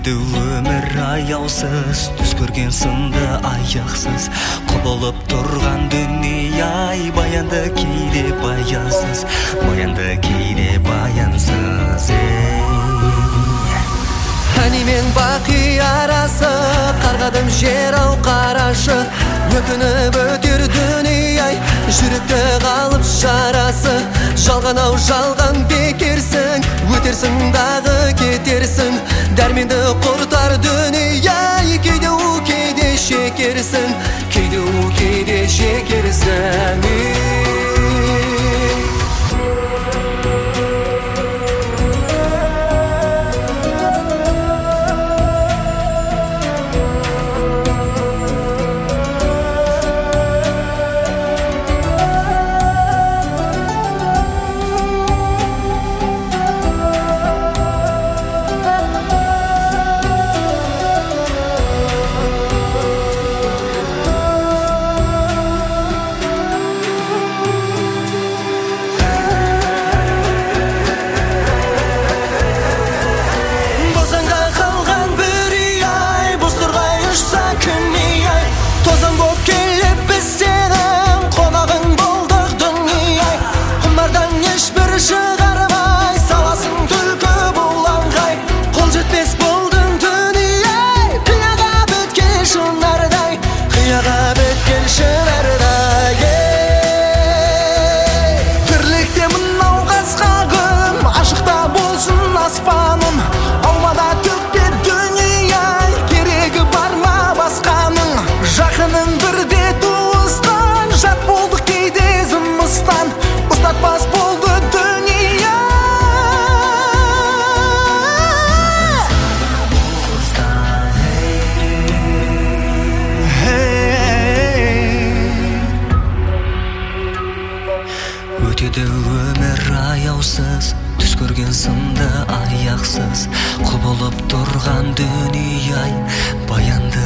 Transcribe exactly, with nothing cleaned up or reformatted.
өтеді өмір аяусыз, түс көрген сынды аяқсыз. Құбылып тұрған дүние-ай, баянды кейде баянсыз, баянды кейде баянсыз. Әни мен бақи арасы, қарғадым жер ау қарашы. Өкініп өтер дүние-ай, жүректі қалып жарасы. Жалған ау жалған бекерсің, өтерсің дағы кетерсің. Дәрменді құртар дүние-ай, кейде у кейде шекерсің, кейде у кейде шекерсің. Өтеді өмір аяусыз, түс көрген сынды аяқсыз. Құбылып тұрған дүние-ай, баянды